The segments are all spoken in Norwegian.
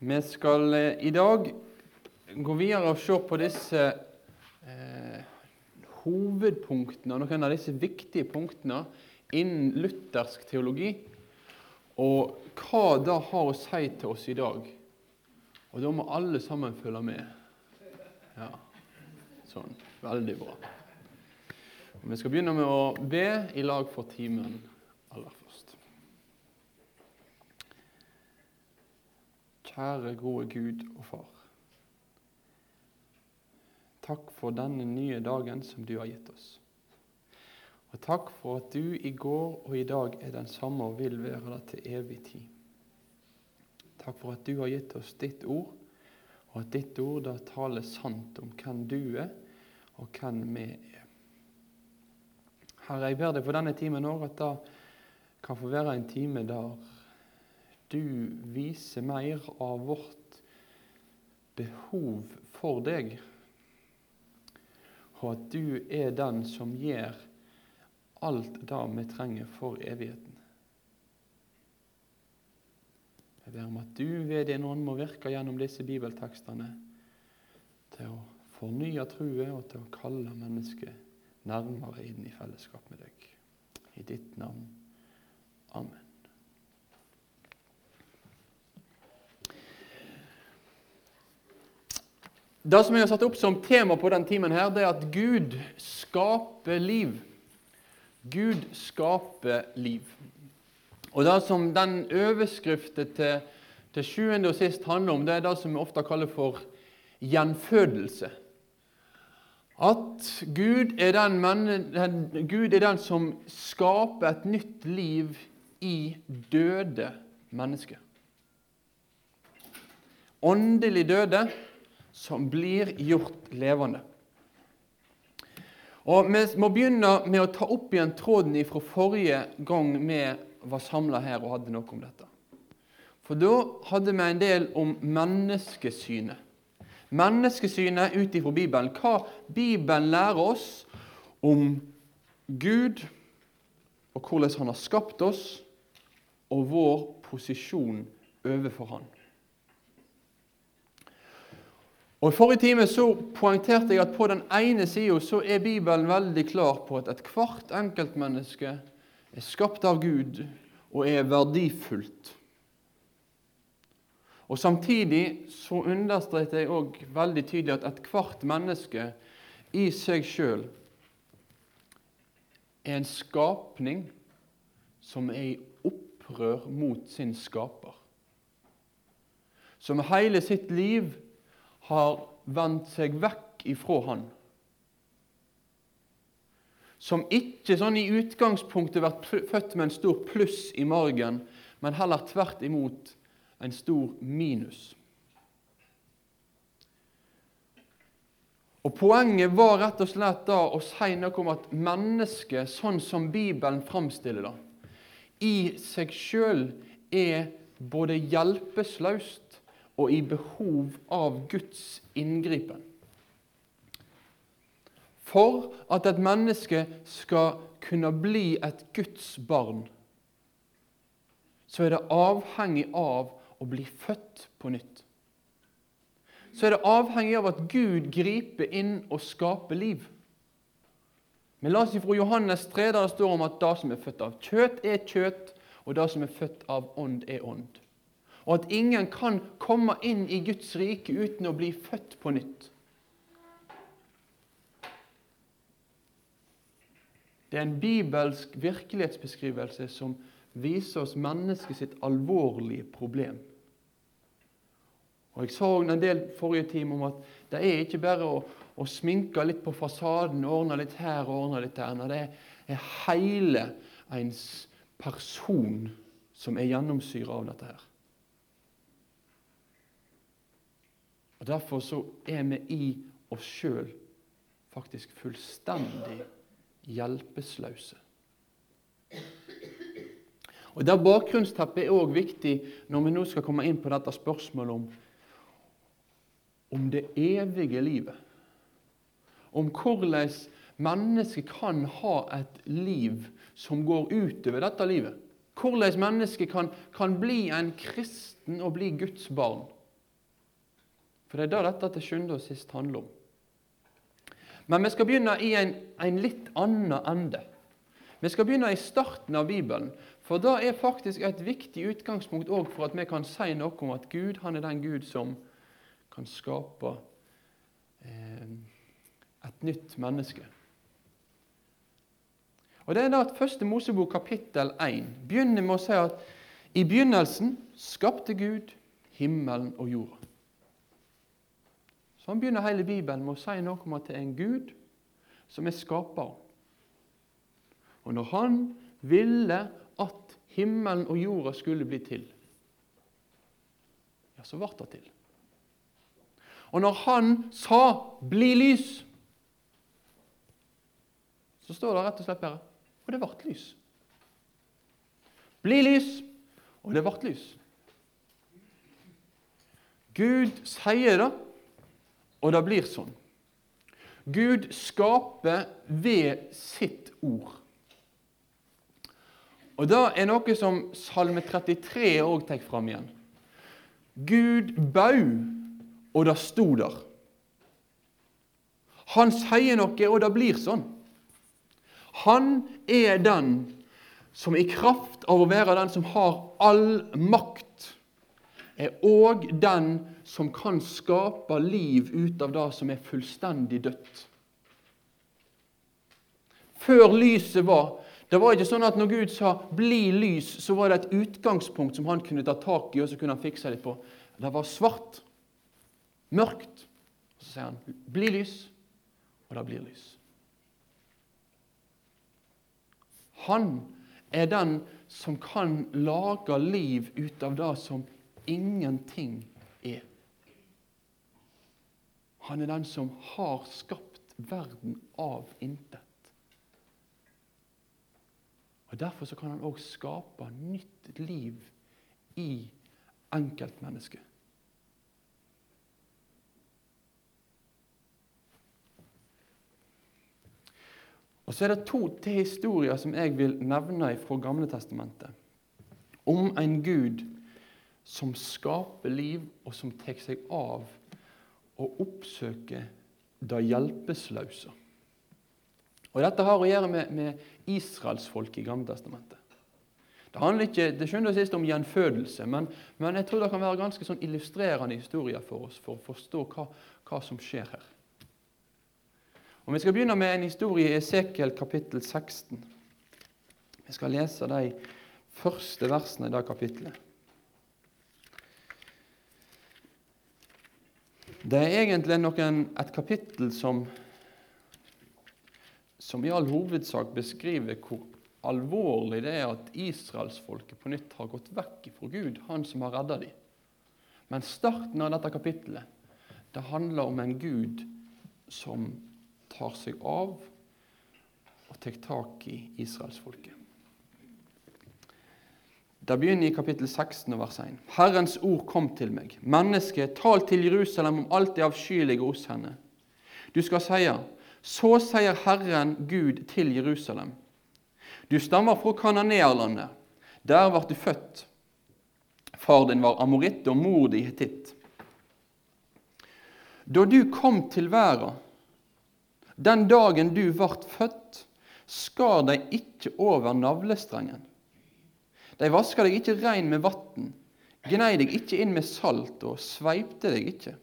Vi skal i dag gå videre og se på disse hovedpunktene, og noen av disse viktige punktene innen luthersk teologi, og hva det har å si til oss i dag. Og da må alle sammen følge med. Ja, sånn, veldig bra. Og vi skal begynne med å be i lag for timen aller først. Kjære gode Gud og Far, takk for denne nye dagen som du har gitt oss. Og takk for at du i går og i dag er den samme og vil være det til evig tid. Takk for at du har gitt oss ditt ord, og at ditt ord da taler sant om hvem du er og hvem vi er. Herre, jeg ber deg for denne timen også, at det kan få være en time der du viser mer av vårt behov for deg, og at du er den som gjør alt det vi trenger for evigheten. Jeg ber om at du ved din ånd må virke gjennom disse bibeltekstene til å fornye troen og til å kalle mennesket nærmere inn i fellesskap med deg. I ditt navn. Amen. Det som jeg har satt opp som tema på den timen her, det er at Gud skaper liv. Gud skaper liv. Og det som den overskriften til sjuende og sist handler om, det er det som vi ofte kaller for gjenfødelse. At Gud er den som skaper et nytt liv i døde mennesker. Åndelig døde, som blir gjort levende. Og vi må begynne med å ta opp igjen tråden fra forrige gang vi var samlet her og hadde noe om dette. For da hadde vi en del om menneskesynet. Menneskesynet ut ifra Bibelen. Hva Bibelen lærer oss om Gud, og hvordan han har skapt oss, og vår posisjon overfor han. Og i forrige time så poengterte jeg at på den ene siden så er Bibelen veldig klar på at hvert enkeltmenneske er skapt av Gud og er verdifullt. Og samtidig så understreker jeg også veldig tydelig at hvert menneske i seg selv er en skapning som er i opprør mot sin skaper. Som hele sitt liv har vendt seg vekk ifra han. Som ikke sånn i utgangspunktet vært født med en stor pluss i margen, men heller tvert imot en stor minus. Og poenget var rett og slett da å si noe om at mennesket, sånn som Bibelen framstiller det, i seg selv er både hjelpeløst og i behov av Guds inngripen. For at et menneske skal kunne bli et Guds barn, så er det avhengig av å bli født på nytt. Så er det avhengig av at Gud griper inn og skaper liv. Vi leser fra Johannes 3, der det står om at det som er født av kjøtt er kjøtt, og det som er født av ånd er ånd. Og at ingen kan komme inn i Guds rike uten å bli født på nytt. Det er en bibelsk virkelighetsbeskrivelse som viser oss mennesket sitt alvorlige problem. Og jeg sa en del forrige time om at det er ikke bare å sminke litt på fasaden, ordne litt her og ordne litt der. Det er hele ens person som er gjennomsyret av dette her. Og derfor så er vi i oss selv faktisk fullstendig hjelpeløse. Og det bakgrunnsteppet er også viktig når vi nå skal komme inn på dette spørsmålet om det evige livet. Om hvordan mennesket kan ha et liv som går utover dette livet. Hvordan mennesket kan bli en kristen og bli Guds barn. For det da dette til sjuende og sist handler om. Men vi skal begynne i en litt annen ende. Vi skal begynne i starten av Bibelen, for da faktisk et viktig utgangspunkt også for at vi kan si noe om at Gud, han den Gud som kan skape et nytt menneske. Og det da at første Mosebok kapittel 1 begynner med å si at i begynnelsen skapte Gud himmelen og jorda. Så han begynner hele Bibelen med å si noe om at det en Gud som skaper. Og når han ville at himmelen og jorda skulle bli til, ja, så ble det til. Og når han sa 'bli lys', så står det rett og slett bare, og det ble lys. Bli lys, og det ble lys. Gud sier det, og det blir sånn. Gud skaper ved sitt ord. Og det noe som Salme 33 også tar fram igjen. Gud bau, og det sto der. Han sier noe, og det blir sånn. Han den som i kraft av å være den som har all makt, også den som kan skape liv ut av det som fullstendig dødt. Før lyset det var ikke sånn at når Gud sa 'bli lys', så var det et utgangspunkt som han kunne ta tak i, og så kunne han fikse det på. Det var svart, mørkt, og så sier han 'bli lys', og det blir lys. Han den som kan lage liv ut av det som ingenting er. Han den som har skapt verden av intet. Og derfor så kan han også skape nytt liv i enkeltmennesket. Og så det 2 til historier som jeg vil nevne fra Gamle Testamentet, om en Gud som skaper liv, og som tar seg av og oppsøker det hjelpeløse. Og dette har å gjøre med Israelsfolk i Gamle Testamentet. Det handler ikke, det skjønner sist om gjenfødelse, men jeg tror det kan være ganske sånn illustrerende historier for oss, for å forstå hva som skjer her. Og vi skal begynne med en historie i Esekiel kapittel 16. Vi skal lese de første versene i det kapittelet. Det egentlig et kapittel som i all hovedsak beskriver hvor alvorlig det at Israelsfolket på nytt har gått vekk fra Gud, han som har reddet dem. Men starten av dette kapittelet, det handler om en Gud som tar seg av og tar tak i Israelsfolket. Det begynner i kapittel 16 vers 1. Herrens ord kom til meg. Menneske, tal til Jerusalem om alt det avskyelige hos henne. Du skal si, så sier Herren Gud til Jerusalem. Du stammer fra Kananeerlandet. Der var du født. Far din var amoritt og mor di hetitt. Da du kom til verden, den dagen du vart født, skar de ikke over navlestrengen. De vasker deg ikke rein med vatten, gnei deg ikke inn med salt og sveipte deg ikke.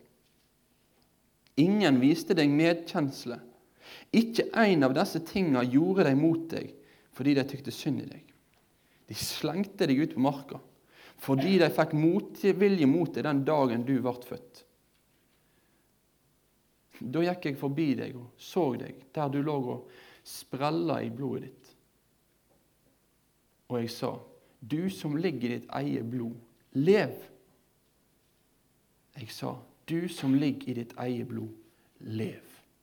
Ingen viste deg medkjensle. Ikke en av disse tingene gjorde de mot deg, fordi de tykte synd i deg. De slengte deg ut på marka, fordi de fikk motvilje mot deg den dagen du vart født. Da gikk jeg forbi deg og så deg, der du lå og sprella i blodet ditt. Og jeg sa, du som ligger i ditt eget blod, lev. Jeg sa, du som ligger i ditt eget blod, lev.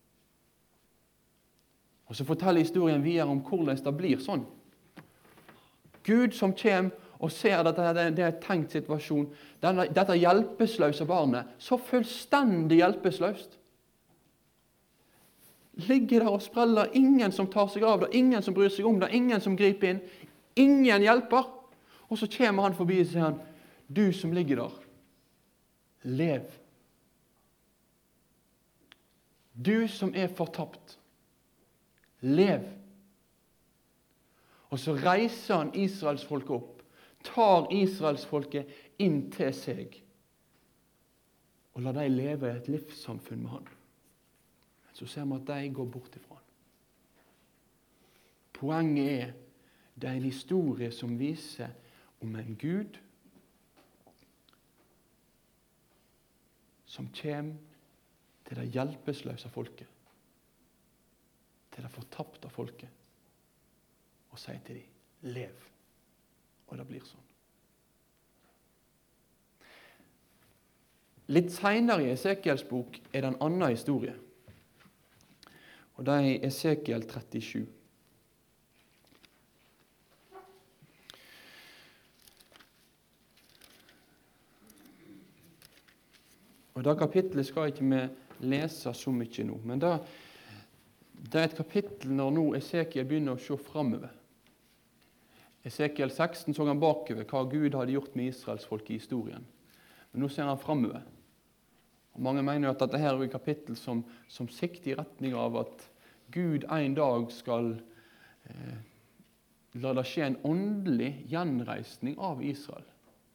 Og så forteller historien videre om hvordan det blir sånn. Gud som kommer og ser at det er en tenkt situasjon, dette hjelpeløse barnet, så fullstendig hjelpeløst, ligger der og spreller, ingen som tar seg av det, ingen som bryr seg om det, ingen som griper inn, ingen hjelper. Og så kommer han forbi og sier han, du som ligger der, lev. du som er fortapt, lev. Og så reiser han Israelsfolket opp, tar Israelsfolket inn til seg, og lar de leve et livssamfunn med han. Men så ser vi at de går bort ifra han. Poenget er, det er en historie som viser om en Gud som kommer til det hjelpeløse folket, til det fortapte folket, og sier til dem, lev. Og det blir sånn. Litt senere i Esekiels bok er det en annen historie. Og det er Esekiel 37. Og det kapittelet skal ikke vi lese så mye nå, men det er et kapittel når nå Esekiel begynner å se fremover. Esekiel 16 så han bakover hva Gud hadde gjort med Israels folk i historien. Men nå ser han fremover. Og mange mener at dette her er et kapittel som sikter i retning av at Gud en dag skal la det skje en åndelig gjenreisning av Israel.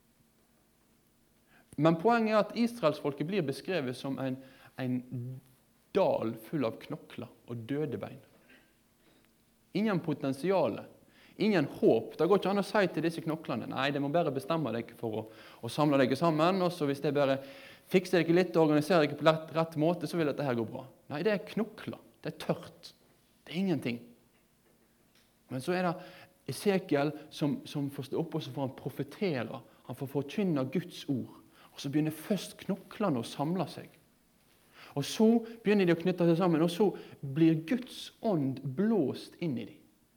Men poenget er at Israelsfolket blir beskrevet som en dal full av knokler og døde bein. Ingen potensiale, ingen håp. Det går ikke an å si til disse knoklene, nei, det må bare bestemme deg for å samle deg sammen, og så hvis det bare fikser deg litt og organiserer deg på rett måte, så vil dette her gå bra. Nei, det er knokler, det er tørt, det er ingenting. Men så er det Esekiel som får stå opp, og så får han profetere, han får forkynne Guds ord. Og så begynner først knoklene å samle seg. Og så begynner de å knytte seg sammen, og så blir Guds ånd blåst inn i dem.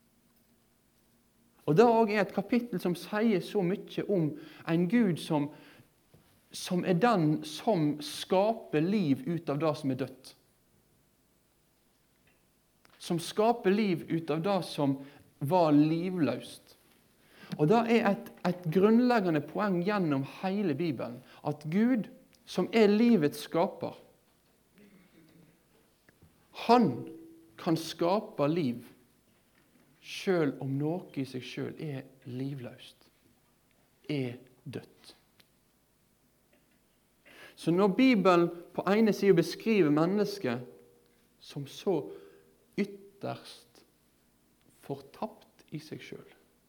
Og det er et kapittel som sier så mye om en Gud som er den som skaper liv ut av det som er dødt. Som skaper liv ut av det som var livløst. Og det er et grunnleggende poeng gjennom hele Bibelen, at Gud, som er livets skaper, han kan skape liv, selv om noe i seg selv er livløst, er dødt. Så når Bibelen på ene side beskriver mennesket som så ytterst fortapt i seg selv,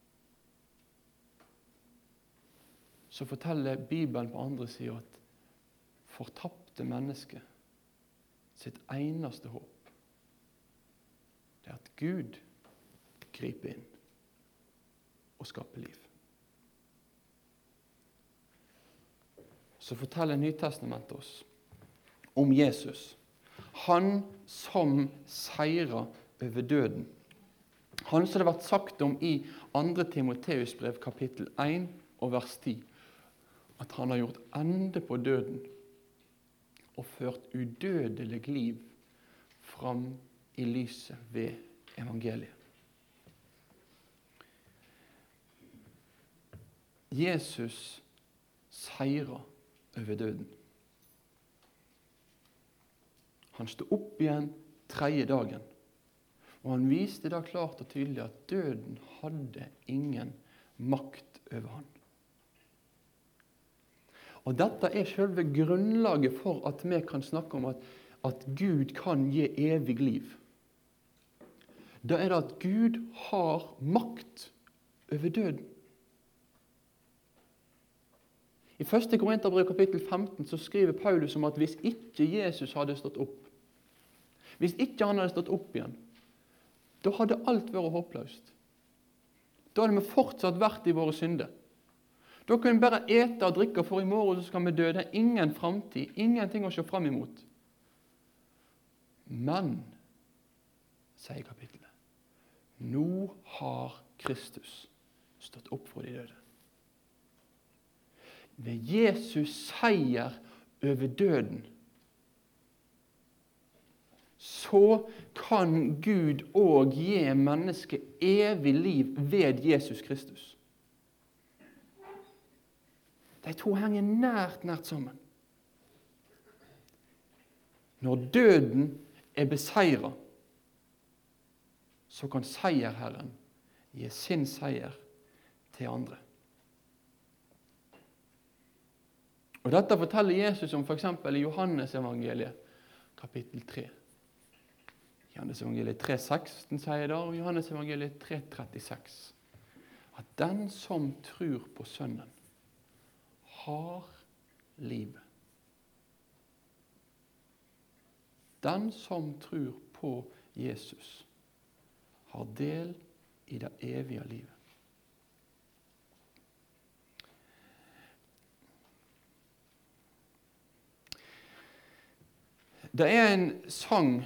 så forteller Bibelen på andre siden at fortapte mennesker sitt eneste håp, det er at Gud griper inn og skaper liv. Så forteller Nytestamentet oss om Jesus, han som seirer over døden. Han som det har vært sagt om i 2. Timoteus brev kapittel 1 og vers 10, at han har gjort ende på døden og ført udødelig liv fram i lyset ved evangeliet. Jesus seirer over døden. Han stod opp igjen 3. dagen, og han viste da klart og tydelig at døden hadde ingen makt over han. Og dette er selve grunnlaget for at vi kan snakke om at Gud kan gi evig liv. Da er det at Gud har makt over døden. I 1. Korinterbrev kapittel 15 så skriver Paulus om at hvis ikke Jesus hadde stått opp, hvis ikke han hadde stått opp igjen, da hadde alt vært håpløst. Da hadde vi fortsatt vært i våre synder. Da kunne vi bare ete og drikke, for i morgen så skal vi dø. Det er ingen fremtid, ingenting å se frem imot. Men, sier kapittelet, nå har Kristus stått opp for de døde. Ved Jesus seier over døden, så kan Gud også gi mennesket evig liv ved Jesus Kristus. De to henger nært sammen. Når døden er beseiret, så kan seierherren gi sin seier til andre. Og dette forteller Jesus om for eksempel i Johannes evangeliet, kapittel 3. Johannes evangeliet 3,16 sier det, og Johannes evangeliet 3,36. At den som tror på Sønnen, har livet. Den som tror på Jesus, har del i det evige livet. Det er en sang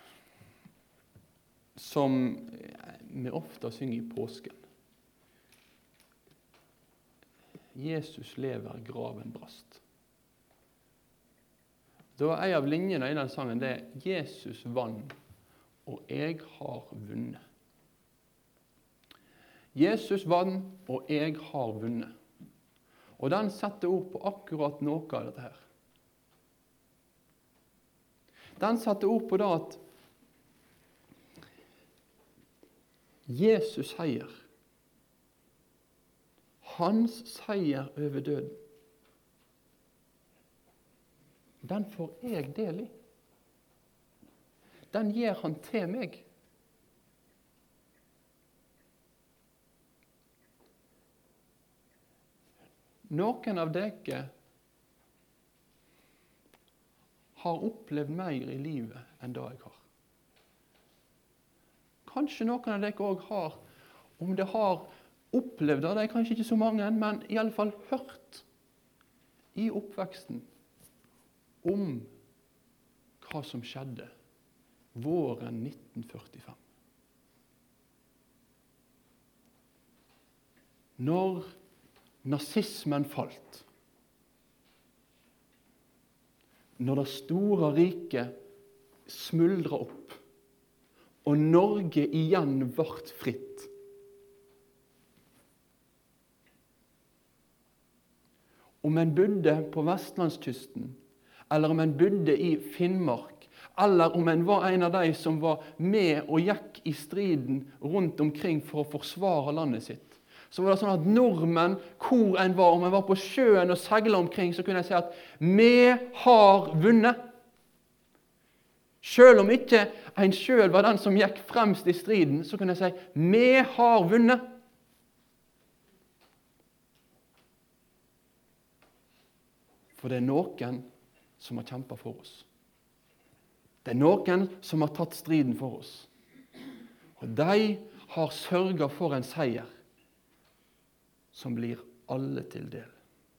som vi ofte synger i påsken. Jesus lever, graven brast. Da er en av linjene i den sangen det er Jesus vann, og jeg har vunnet. Jesus vann, og jeg har vunnet. Og den setter ord på akkurat noe av dette her. Den setter ord på det at Jesus seier, hans seier over døden, den får jeg del i. Den gir han til meg. Noen av dere har opplevd mer i livet enn det jeg har. Kanskje noen av dere også har, om det har opplevd det, det er kanskje ikke så mange, men i alle fall hørt i oppveksten om hva som skjedde våren 1945. Når nazismen falt, når det store riket smuldret opp, og Norge igjen ble fritt. Om en bodde på vestlandskysten, eller om en bodde i Finnmark, eller om en var en av de som var med og gikk i striden rundt omkring for å forsvare landet sitt, så var det sånn at nordmenn, hvor en var, om en var på sjøen og seglet omkring, så kunne jeg si at vi har vunnet. Selv om ikke en selv var den som gikk fremst i striden, så kunne jeg si vi har vunnet. For det er noen som har kjempet for oss. Det er noen som har tatt striden for oss. Og de har sørget for en seier som blir alle til del.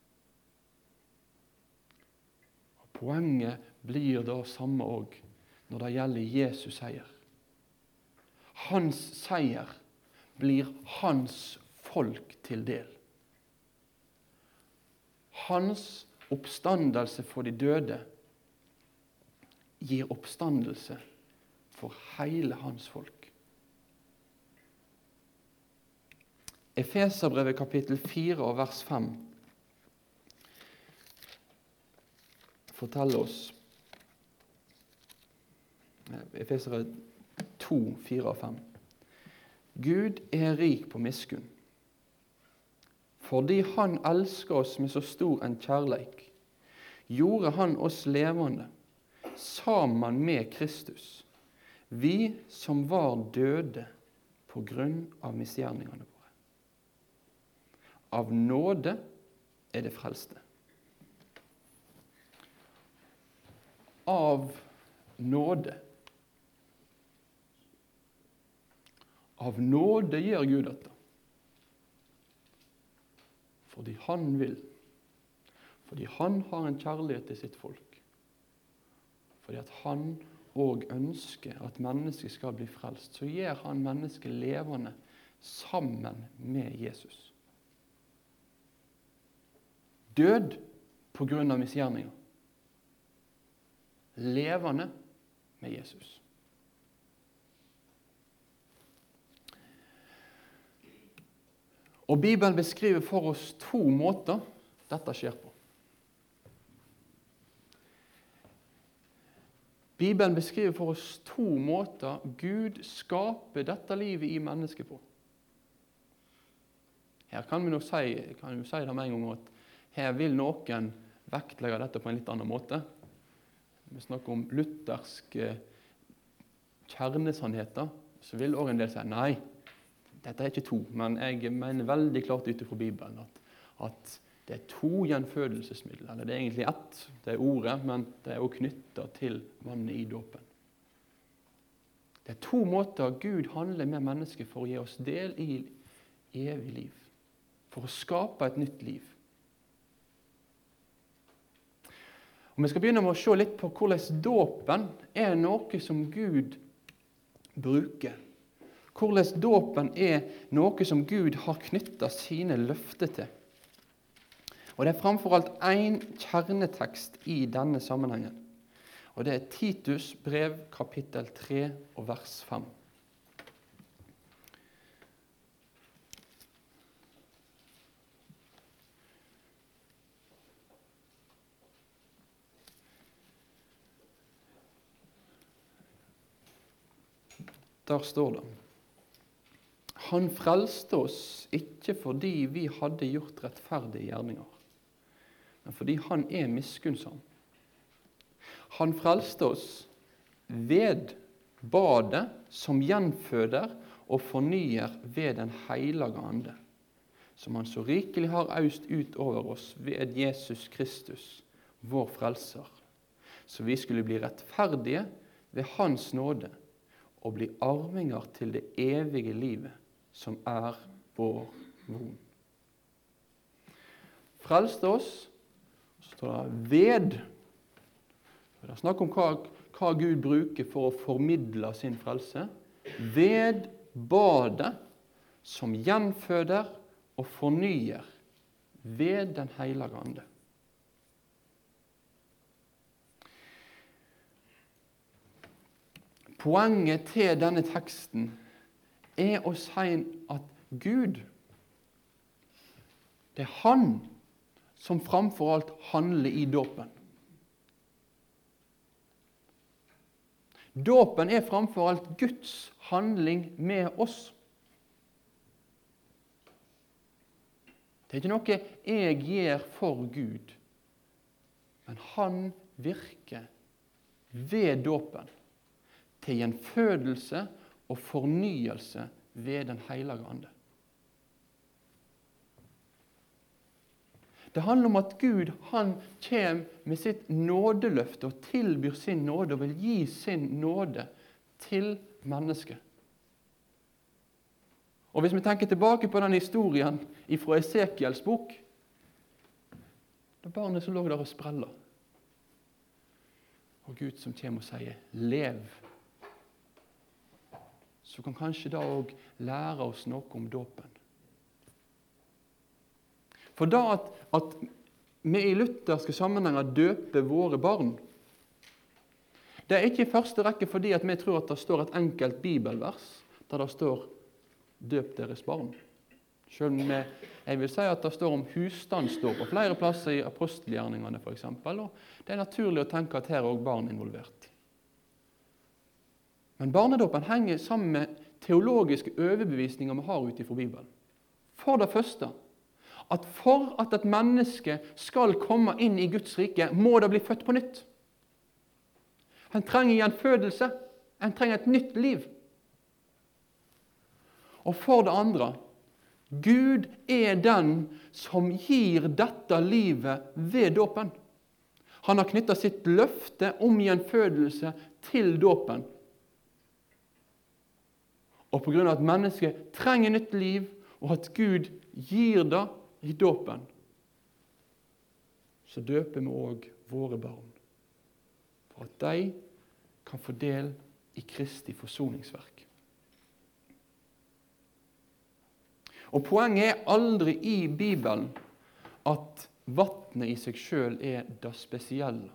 Og poenget blir det samme også når det gjelder Jesus seier. Hans seier blir hans folk til del. Hans oppstandelse for de døde gir oppstandelse for hele hans folk. Efeserbrevet kapittel 4 og vers 5 forteller oss, Efeserbrevet 2, 4 og 5. Gud er rik på miskunn, fordi han elsker oss med så stor en kjærleik, gjorde han oss levende sammen med Kristus, vi som var døde på grunn av misgjerningene våre. Av nåde er det frelste. Av nåde. Av nåde gjør Gud dette. Fordi han vil. Fordi han har en kjærlighet til sitt folk. Fordi at han også ønsker at mennesket skal bli frelst, så gjør han mennesket levende sammen med Jesus. Død på grunn av misgjerninger. Levende med Jesus. Og Bibelen beskriver for oss 2 måter dette skjer på. Bibelen beskriver for oss 2 måter Gud skaper dette livet i mennesket på. Her kan vi jo si det med en gang at her vil noen vektlegge dette på en litt annen måte. Vi snakker om lutherske kjernesannheter, så vil også en del si nei, dette er ikke 2, men jeg mener veldig klart ut fra Bibelen at det er 2 gjenfødelsesmidler, eller det er egentlig 1, det er ordet, men det er også knyttet til vannet i dåpen. Det er 2 måter Gud handler med mennesker for å gi oss del i evig liv, for å skape et nytt liv. Og vi skal begynne med å se litt på hvordan dåpen er noe som Gud bruker. Hvordan dåpen er noe som Gud har knyttet sine løfter til. Og det er framfor alt en kjernetekst i denne sammenhengen. Og det er Titus brev, kapittel 3 og vers 5. Der står det: Han frelste oss ikke fordi vi hadde gjort rettferdige gjerninger, men fordi han er miskunnsom. Han frelste oss ved badet som gjenføder og fornyer ved den hellige ande, som han så rikelig har øst ut over oss ved Jesus Kristus, vår frelser, så vi skulle bli rettferdige ved hans nåde og bli arvinger til det evige livet, som er vår von. Frelste oss, så står det ved. Det er snakk om hva Gud bruker for å formidle sin frelse. Ved badet som gjenføder og fornyer ved den hellige ande. Poenget til denne teksten er å si at Gud, det er han som framfor alt handler i dåpen. Dåpen er framfor alt Guds handling med oss. Det er ikke noe jeg gjør for Gud, men han virker ved dåpen til gjenfødelse og fornyelse ved den hellige ande. Det handler om at Gud, han kommer med sitt nådeløfte og tilbyr sin nåde og vil gi sin nåde til mennesket. Og hvis vi tenker tilbake på den historien fra Esekiels bok, det er barnet som lå der og sprellet. Og Gud som kommer og sier, lev. Så kan kanskje da også lære oss noe om dåpen. For da at vi i lutherske sammenhenger døper våre barn, det er ikke i første rekke fordi at vi tror at det står et enkelt bibelvers der det står døp deres barn. Selv om jeg vil si at det står om husstandsdåp på flere plasser i apostelgjerningene for eksempel, og det er naturlig å tenke at her er også barn involvert. Men barnedåpen henger sammen med teologiske overbevisninger vi har ute fra Bibelen. For det første, at for at et menneske skal komme inn i Guds rike, må det bli født på nytt. Han trenger gjenfødelse, han trenger et nytt liv. Og for det andre, Gud er den som gir dette livet ved dåpen. Han har knyttet sitt løfte om gjenfødelse til dåpen. Og på grunn av at mennesket trenger nytt liv, og at Gud gir det i dåpen, så døper vi også våre barn, for at de kan få del i Kristi forsoningsverk. Og poenget er aldri i Bibelen at vannet i seg selv er det spesielle.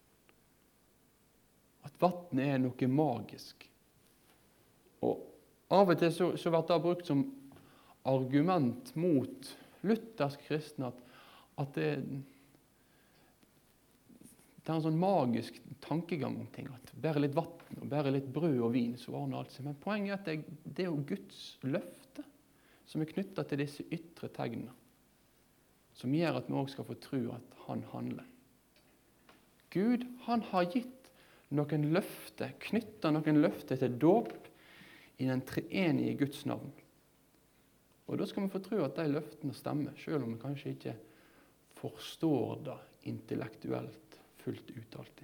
At vannet er noe magisk. Og av og til så blir det brukt som argument mot lutherske kristne at det er en sånn magisk tankegang om ting, at bare litt vatten og bare litt brød og vin, så ordner alt seg. Men poenget er at det er jo Guds løfte som er knyttet til disse ytre tegnene, som gjør at vi også skal få tro at han handler. Gud, han har gitt noen løfter, knyttet noen løfter til dåp i den treenige Guds navn. Og da skal vi få tro at de løftene stemmer, selv om vi kanskje ikke forstår det intellektuelt fullt ut alltid.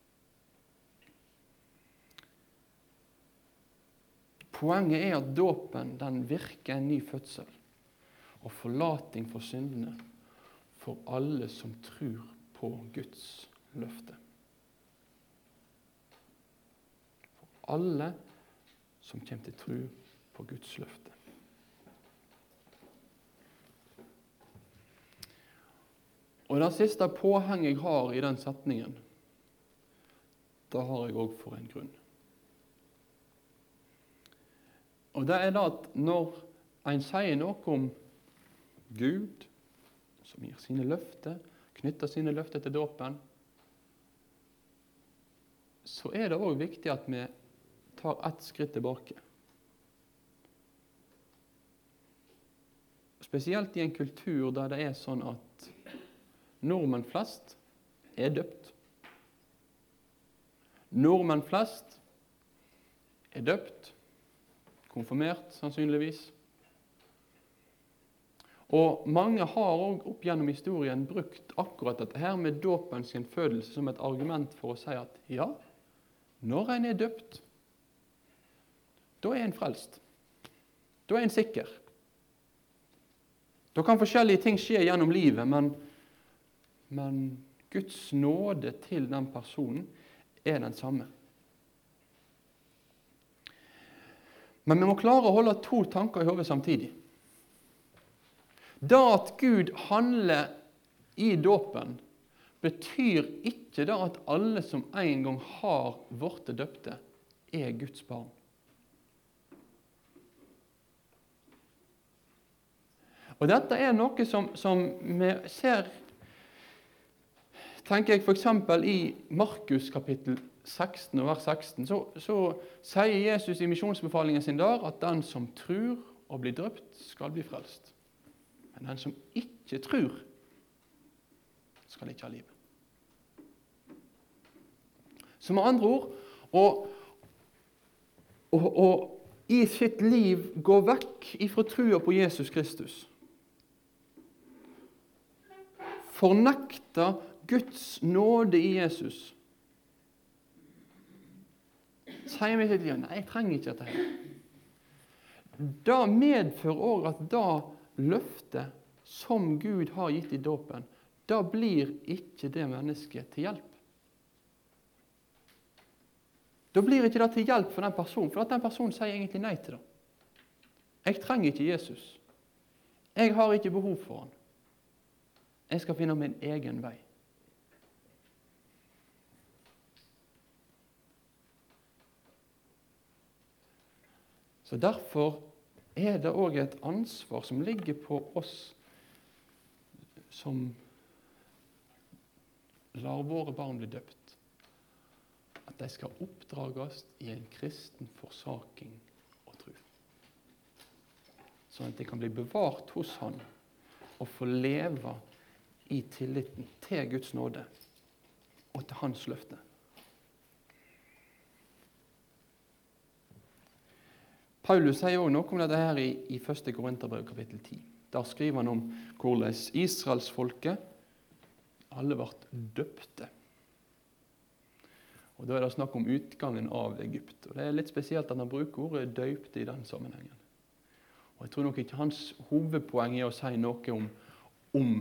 Poenget er at dåpen, den virker en ny fødsel og forlating for syndene for alle som tror på Guds løfte. For alle som kommer til tro på Guds løfte. Og det siste påhenget jeg har i den setningen, det har jeg også for en grunn. Og det er det at når en sier noe om Gud, som gir sine løfter, knytter sine løfter til dåpen, så er det også viktig at vi tar ett skritt tilbake. Spesielt i en kultur der det er sånn at nordmenn flest er døpt. Nordmenn flest er døpt, konfirmert sannsynligvis. Og mange har også opp gjennom historien brukt akkurat dette her med dåpen sin fødelse som et argument for å si at ja, når en er døpt, da er en frelst. Da er en sikker. Da kan forskjellige ting skje gjennom livet, men Guds nåde til den personen er den samme. Men vi må klare å holde to tanker i hodet samtidig. Det at Gud handler i dåpen, betyr ikke det at alle som en gang har blitt døpte, er Guds barn. Og dette er noe som vi ser, tenker jeg for eksempel i Markus kapittel 16 og vers 16, så sier Jesus i misjonsbefalingen sin der at den som tror og blir døpt skal bli frelst. Men den som ikke tror skal ikke ha livet. Så med andre ord, og i sitt liv gå vekk ifra trua på Jesus Kristus, fornekte Guds nåde i Jesus, sier vi til Jan, nei, jeg trenger ikke dette her. Det medfører også at det løftet som Gud har gitt i dåpen, da blir ikke det mennesket til hjelp. Da blir ikke det til hjelp for den personen, for at den personen sier egentlig nei til det. Jeg trenger ikke Jesus. Jeg har ikke behov for han. Jeg skal finne min egen vei. Så derfor er det også et ansvar som ligger på oss som lar våre barn bli døpt, at de skal oppdrages i en kristen forsaking og tro. Sånn at de kan bli bevart hos han og få leve i tilliten til Guds nåde og til hans løfte. Paulus sier også noe om dette her i 1. Korinterbrev kapittel 10. Der skriver han om hvordan Israelsfolket alle ble døpte. Og da er det snakk om utgangen av Egypt. Og det er litt spesielt at han bruker ordet døpte i den sammenhengen. Og jeg tror nok ikke hans hovedpoeng er å si noe om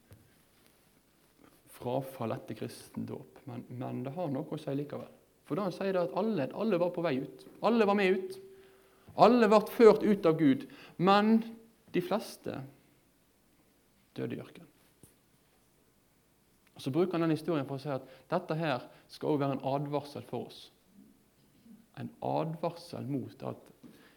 frafall etter kristendåp, men det har noe å si likevel. For da han sier det at alle var på vei ut. Alle var med ut. Alle ble ført ut av Gud, men de fleste døde i ørkenen. Og så bruker han den historien for å si at dette her skal også være en advarsel for oss. En advarsel mot at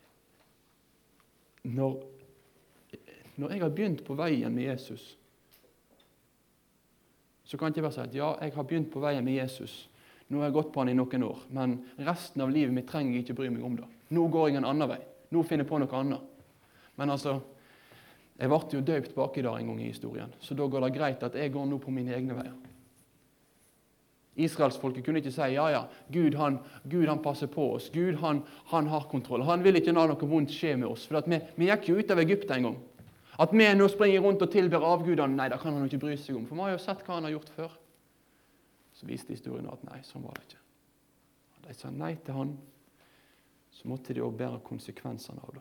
når jeg har begynt på veien med Jesus, så kan ikke jeg bare si at ja, jeg har begynt på veien med Jesus. Nå har jeg gått på han i noen år, men resten av livet mitt trenger jeg ikke bry meg om det. Nå går jeg en annen vei. Nå finner jeg på noe annet. Men altså, jeg ble jo døpt bak i dag en gang i historien, så da går det greit at jeg går nå på mine egne veier. Israelsfolket kunne ikke si, ja, Gud han passer på oss, Gud han har kontroll, han vil ikke la noe vondt skje med oss, for vi gikk jo ut av Egypt en gang. At vi nå springer rundt og tilber avgudene, nei, det kan han ikke bry seg om, for vi har jo sett hva han har gjort før. Så viste historien at nei, sånn var det ikke. Da de sa nei til han, så måtte de også bære konsekvensene av det.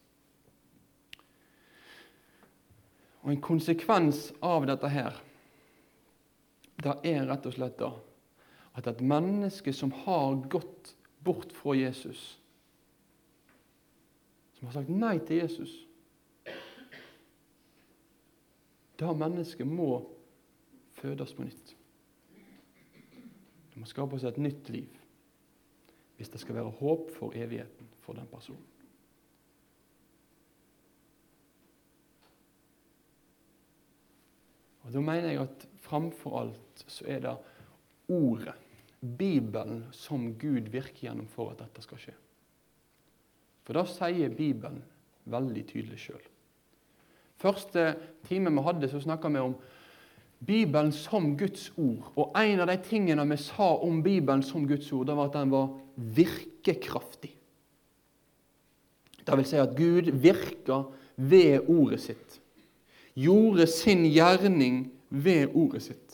Og en konsekvens av dette her, det er rett og slett da, at et menneske som har gått bort fra Jesus, som har sagt nei til Jesus, det mennesket må fødes på nytt. Det må skape seg et nytt liv, hvis det skal være håp for evigheten for den personen. Og da mener jeg at framfor alt så er det ordet, Bibelen, som Gud virker gjennom for at dette skal skje. For da sier Bibelen veldig tydelig selv. Første time vi hadde, så snakket vi om Bibelen som Guds ord. Og en av de tingene vi sa om Bibelen som Guds ord, det var at den var virkekraftig. Det vil si at Gud virker ved ordet sitt. Gjorde sin gjerning ved ordet sitt.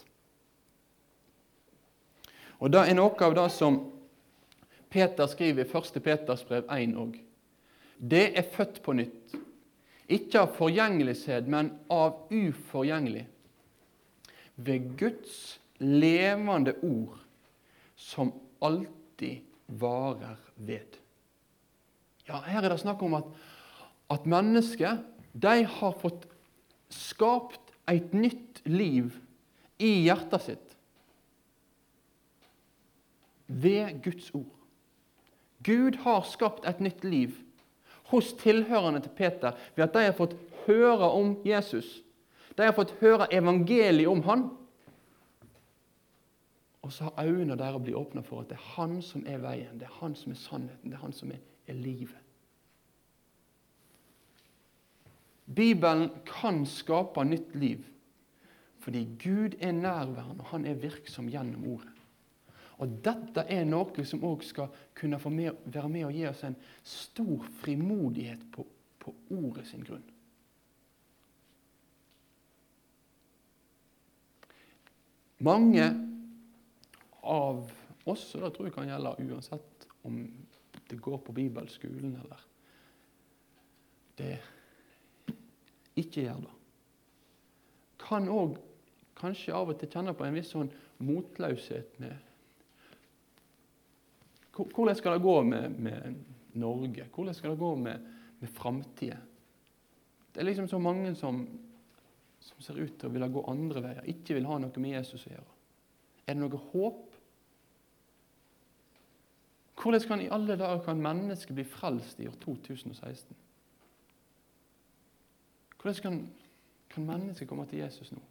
Og det er noe av det som Peter skriver i 1. Peters brev 1 også. Det er født på nytt. Ikke av forgjengelighet, men av uforgjengelig. Ved Guds levende ord, som alltid varer ved. Ja, her er det snakk om at mennesker, de har fått skapt et nytt liv i hjertet sitt. Ved Guds ord. Gud har skapt et nytt liv hos tilhørende til Peter ved at de har fått høre om Jesus. De har fått høre evangeliet om han. Og så har øynene deres blitt åpnet for at det er han som er veien, det er han som er sannheten, det er han som er livet. Bibelen kan skape nytt liv, fordi Gud er nærværende, og han er virksom gjennom ordet. Og dette er noe som også skal kunne være med og gi oss en stor frimodighet på ordet sin grunn. Mange av oss, og det tror jeg kan gjelde uansett om det går på bibelskolen eller det ikke gjør det, kan også kanskje av og til kjenne på en viss sånn motløshet med hvordan skal det gå med Norge? Hvordan skal det gå med fremtiden? Det er liksom så mange som ser ut til å ville gå andre veier, ikke vil ha noe med Jesus å gjøre. Er det noe håp? Hvordan kan i alle dager kan mennesker bli frelst i år 2016? Hvordan kan mennesker komme til Jesus nå?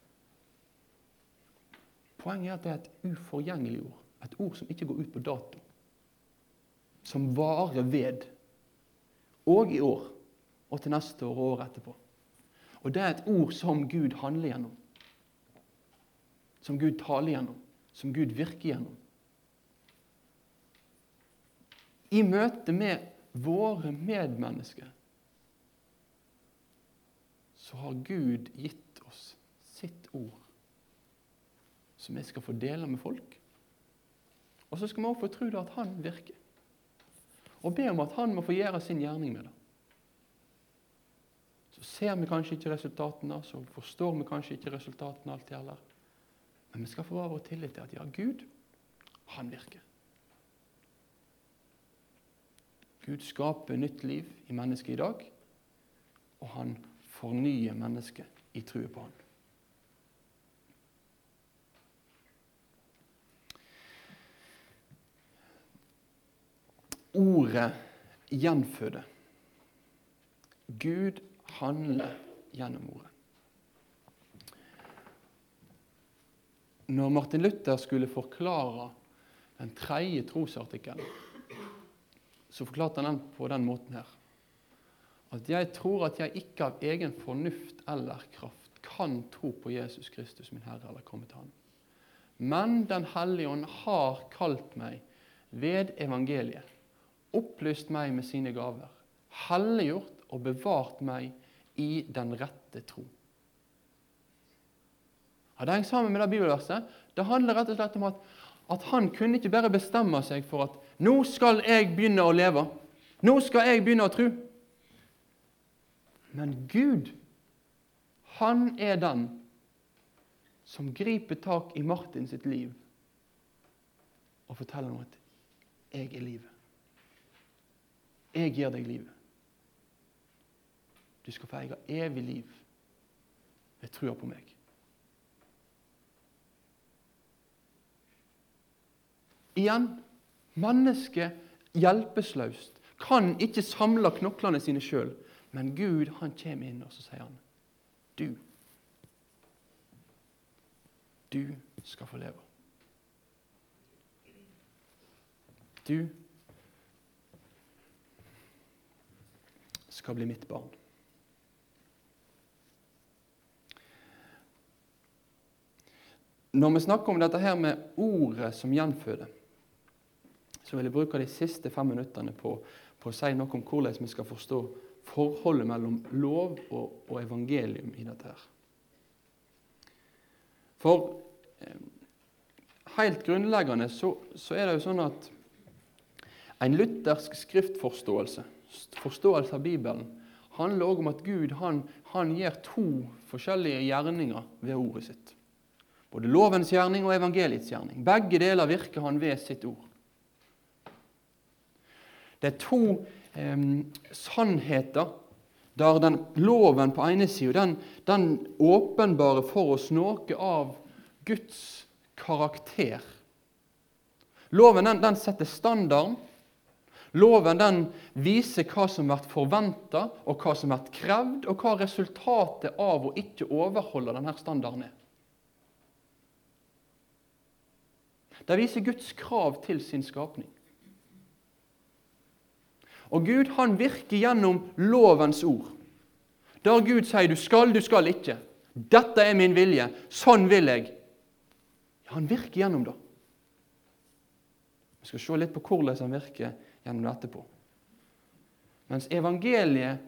Poenget er at det er et uforgjengelig ord. Et ord som ikke går ut på dato. Som varer ved. Og i år. Og til neste år og året etterpå. Og det er et ord som Gud handler gjennom. Som Gud taler gjennom. Som Gud virker gjennom. I møte med våre medmennesker så har Gud gitt oss sitt ord som vi skal få dele med folk. Og så skal vi også få tro at han virker. Og be om at han må få gjøre sin gjerning med det. Så ser vi kanskje ikke resultatene, så forstår vi kanskje ikke resultatene alt i heller. Men vi skal få av og tillit til at ja, Gud, han virker. Gud skaper nytt liv i mennesket i dag, og han fornyer mennesket i tro på han. Ordet gjenføder. Gud handler gjennom ordet. når Martin Luther skulle forklare den tredje trosartikkelen, så forklarte han den på den måten her. At jeg tror at jeg ikke av egen fornuft eller kraft kan tro på Jesus Kristus, min Herre, eller komme til han. Men den Hellige Ånd har kalt meg ved evangeliet, opplyst meg med sine gaver, helliggjort og bevart meg i den rette tro. Ja, det henger sammen med det bibelverset. Det handler rett og slett om at han kunne ikke bare bestemme seg for at nå skal jeg begynne å leve, nå skal jeg begynne å tro. Men Gud, han er den som griper tak i Martin sitt liv og forteller ham at jeg er livet. Jeg gir deg livet. Du skal få eie evig liv ved trua på meg. Igjen, mennesket hjelpeløst kan ikke samle knoklene sine selv, men Gud, han kommer inn og så sier han, du skal få leve. Du skal bli mitt barn. Når vi snakker om dette her med ordet som gjenføder, så vil jeg bruke de siste 5 minuttene på å si noe om hvordan vi skal forstå forholdet mellom lov og evangelium i dette her. For helt grunnleggende så er det jo sånn at en luthersk skriftforståelse, forståelse av Bibelen, handler også om at Gud han gjør 2 forskjellige gjerninger ved ordet sitt. Både lovens gjerning og evangeliets gjerning. Begge deler virker han ved sitt ord. Det er 2 sannheter, der den loven på ene siden, den åpenbarer for oss noe av Guds karakter. Loven den setter standarden. Loven den viser hva som har vært forventet, og hva som har vært krevd, og hva resultatet av å ikke overholde denne standarden er. Det viser Guds krav til sin skapning. Og Gud, han virker gjennom lovens ord. Der Gud sier, du skal ikke. Dette er min vilje, sånn vil jeg. Ja, han virker gjennom det. Vi skal se litt på hvordan han virker gjennom dette på. Mens evangeliet,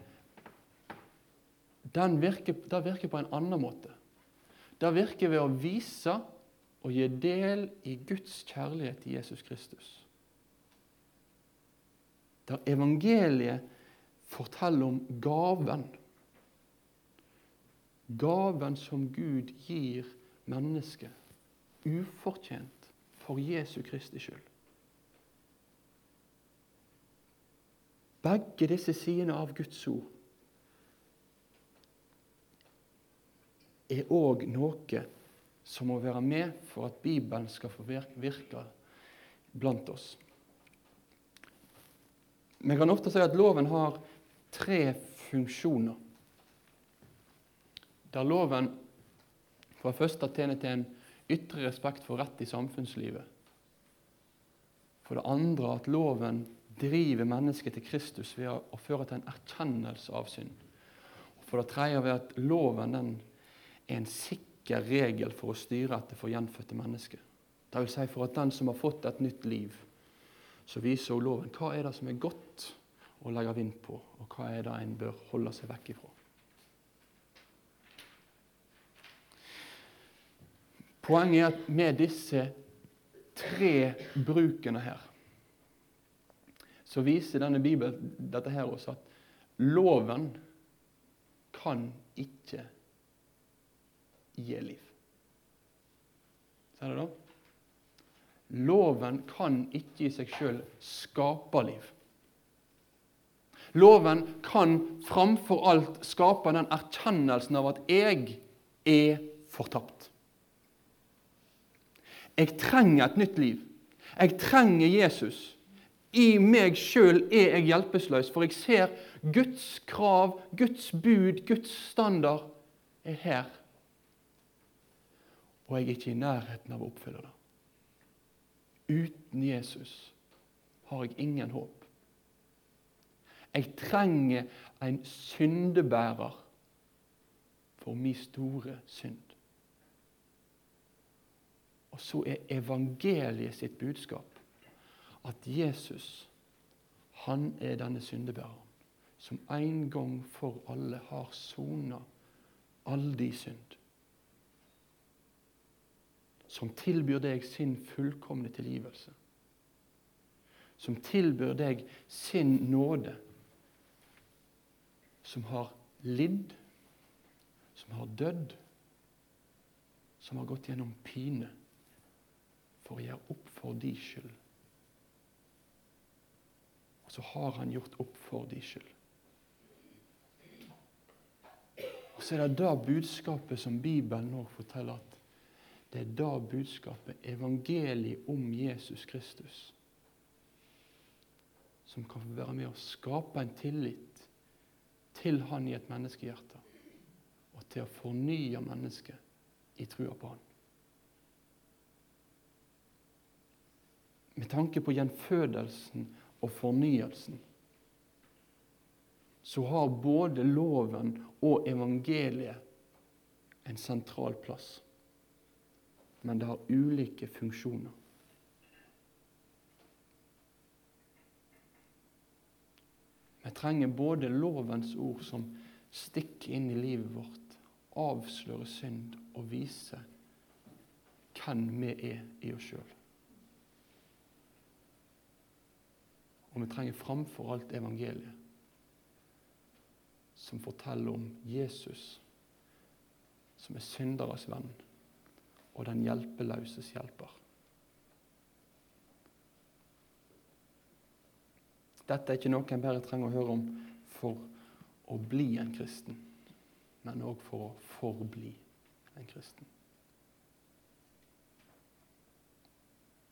det virker på en annen måte. Det virker ved å vise og gi del i Guds kjærlighet til Jesus Kristus. Der evangeliet forteller om gaven. Gaven som Gud gir mennesket, ufortjent for Jesu Kristi skyld. Begge disse sidene av Guds ord er også noe som må være med for at Bibelen skal få virke blant oss. Vi kan ofte si at loven har 3 funksjoner. Der loven for det første tjener til en ytre respekt for rett i samfunnslivet. For det andre at loven driver mennesket til Kristus ved å føre til en erkjennelse av synd. Og for det tredje ved at loven den er en sikker regel for å styre etter for gjenfødte mennesker. Det vil si for at den som har fått et nytt liv, så viser også loven hva er det som er godt å legge vind på, og hva er det en bør holde seg vekk ifra. Poenget er at med disse 3 brukene her, så viser denne Bibelen dette her også, at loven kan ikke gi liv. Ser du da? Loven kan ikke i seg selv skape liv. Loven kan framfor alt skape den erkjennelsen av at jeg er fortapt. Jeg trenger et nytt liv. Jeg trenger Jesus. I meg selv er jeg hjelpeløs, for jeg ser Guds krav, Guds bud, Guds standard er her. og jeg er ikke i nærheten av å oppfylle det. Uten Jesus har jeg ingen håp. Jeg trenger en syndebærer for min store synd. Og så er evangeliet sitt budskap at Jesus, han er denne syndebæreren, som en gang for alle har sonet all de synd. Som tilbyr deg sin fullkomne tilgivelse. Som tilbyr deg sin nåde. Som har lidd, som har dødd, som har gått gjennom pine for å gjøre opp for de skyld. Og så har han gjort opp for de skyld. Og så er det da budskapet som Bibelen nå forteller at det er da budskapet, evangeliet om Jesus Kristus, som kan få være med å skape en tillit til han i et menneskehjerte, og til å fornye mennesket i trua på han. Med tanke på gjenfødelsen og fornyelsen, så har både loven og evangeliet en sentral plass. Men det har ulike funksjoner. Vi trenger både lovens ord som stikker inn i livet vårt, avslører synd og viser hvem vi er i oss selv. Og vi trenger framfor alt evangeliet, som forteller om Jesus, som er synderes venn, og den hjelpeløses hjelper. Dette er ikke noe en bare trenger å høre om for å bli en kristen, men også for å forbli en kristen.